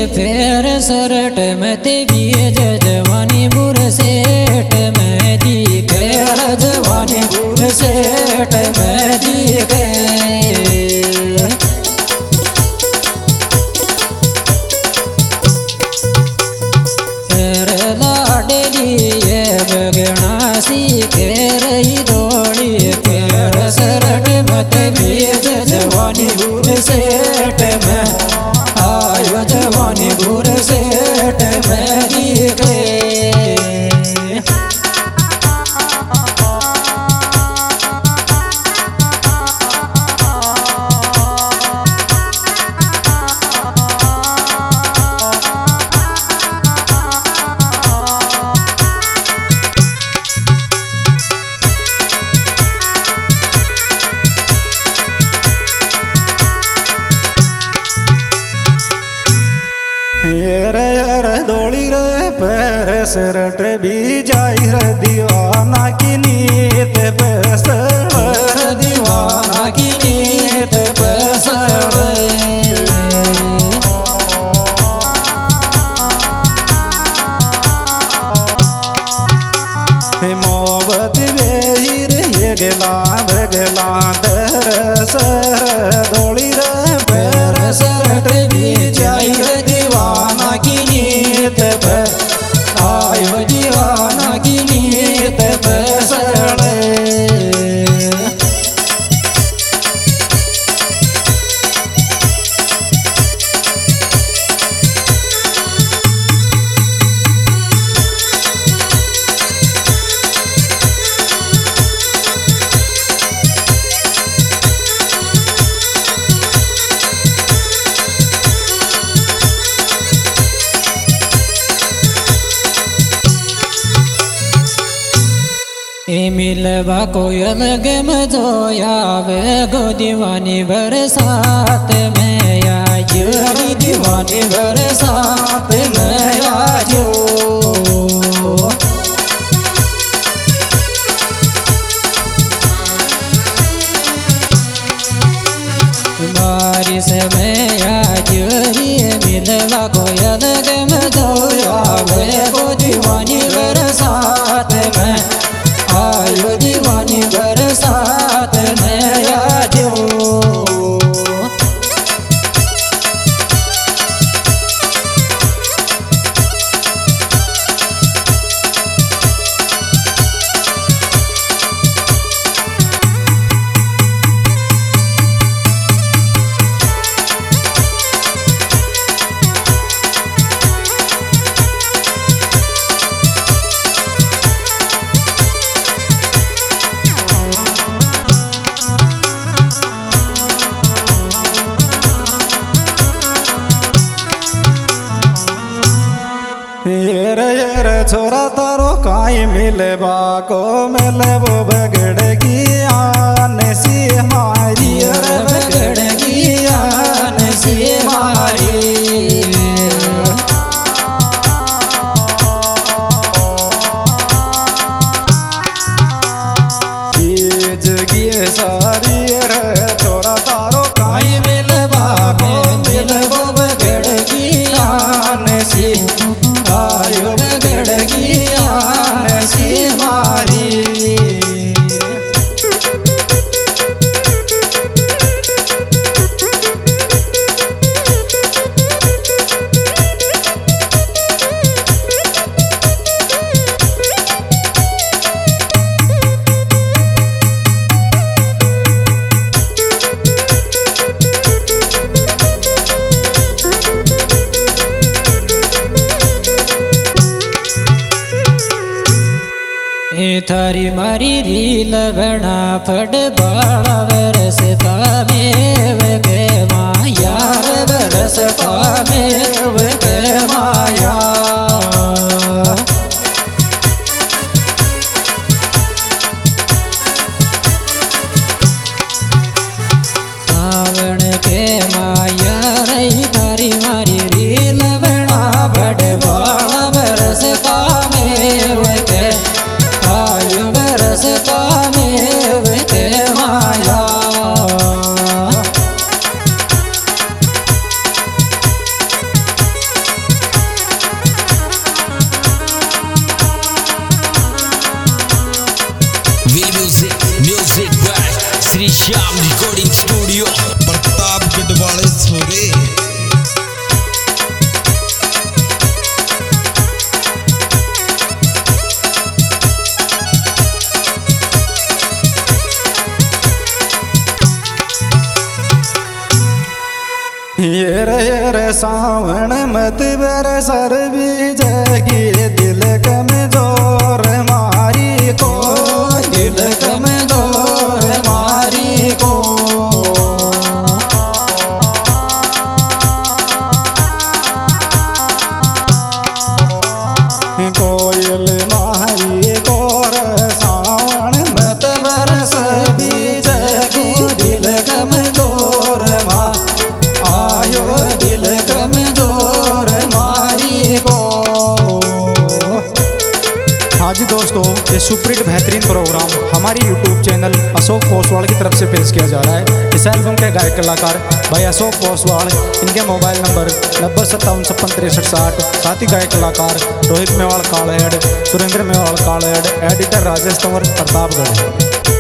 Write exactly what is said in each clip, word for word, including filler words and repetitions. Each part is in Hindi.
फेर सरट में ते बीज जवानी बुर सेठ में दिखे जवानी बुर सेठ में दिखे बगना सीखे रही दौड़ी फेर सरट मत बीज जवानी बुर सेठ में आयो जवानी बुर सेठ में दिखे दौड़ी रे पैर सरट भी जाई रे दीवाना की नीत पैसर दीवाना की नीत पैसर मोहब्बत बेहिर ये गला गला दर सर दौड़ी रे पैर सरट भी जाई रे दीवाना की नीत पे आयो दीवाना की नीत पे सड़े मिलवा कोई अलग मजोया वे गो दीवानी बरसात में आजो दीवानी बरसात में आजो बारिश में आजो मिलवा कोई अलग मजोया वे गो दीवानी बरसात में आयो दीवानी बरसात में आजो येर येर छोरा तारो काई मिले बाको मिले वो बगड़गी आन सी हमारी बगड़गी आन सी हमारी जगी सारी रे छोरा तारो काई मिले बाको मिले वो बगड़गी आन सी आयो बगड़गी आन सी हमारी थारी मारी रील बना फट बाड़ा बरसता में वे माया बरसता में वे माया सावन के माया रही थारी मारी रील बना फट बाड़ा बरसता में वे आयो बरसता में वे माया ये रे ये रे सावन मत बर सर भी जगी दिल कमजोर मारी को दिल कमजोर मारी को कोयल मारी कोर सावन मत बर सर भी जगी दिल कमजोर आयो दिल कमजोर मारी को। हाँ जी दोस्तों, ये सुपरहिट बेहतरीन प्रोग्राम हमारी यूट्यूब चैनल अशोक पोसवाल की तरफ से पेश किया जा रहा है। इस एल्बम के गायक कलाकार भाई अशोक पोसवाल, इनके मोबाइल नंबर नब्बे सत्तावन छप्पन तिरसठ साठ। साथ ही गायक कलाकार रोहित मेवाड़ कालहेड़, सुरेंद्र मेवाड़ कालहेड़, एडिटर राजेश तंवर प्रतापगढ़।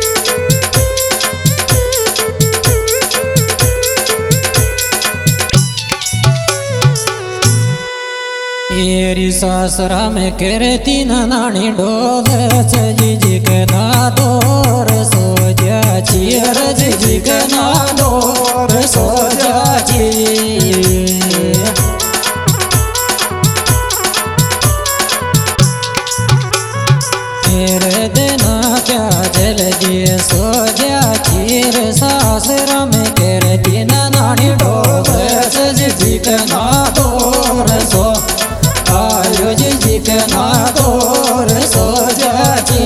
येरी सासरा में करती नानी डोल जी जी के नादोर सोजा चियर जी जी के नादोर सोजा जी। तेरे देना क्या जल दिए सोजा चिर सासरा में करती नानी डोल जी जी के नादोर सो आयो जी जी के नादोर सोजा जी।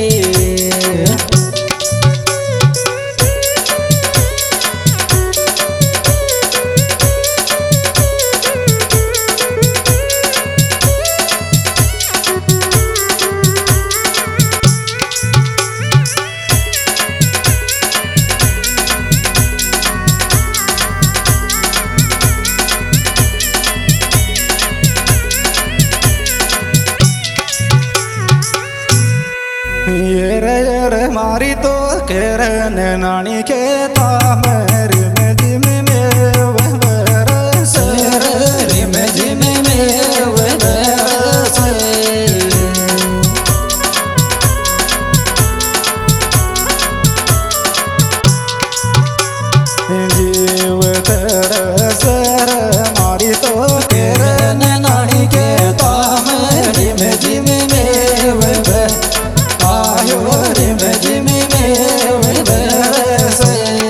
ये रे ये रे मारी तो केरन नानी के तामर में जिम में बरस रे में जिम में बरस। जीव तरस मारी तो केरन नानी के तामर में जिम में बरस आयो रे में जिम में बरस।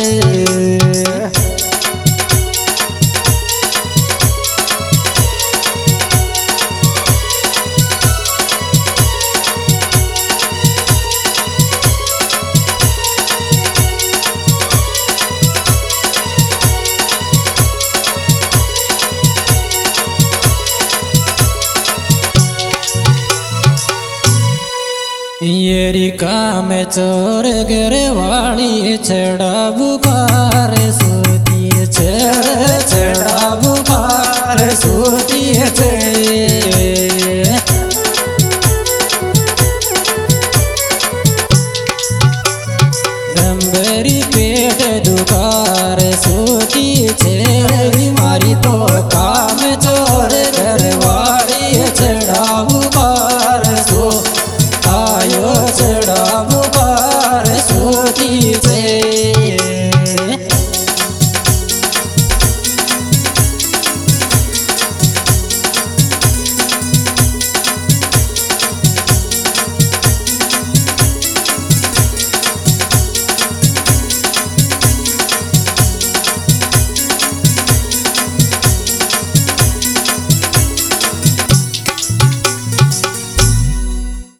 येरी काम चोर गरवाली छड़ा बुखार सोती छड़ छड़ा बुखार सोती रंबरी पेट दुखार सोती छे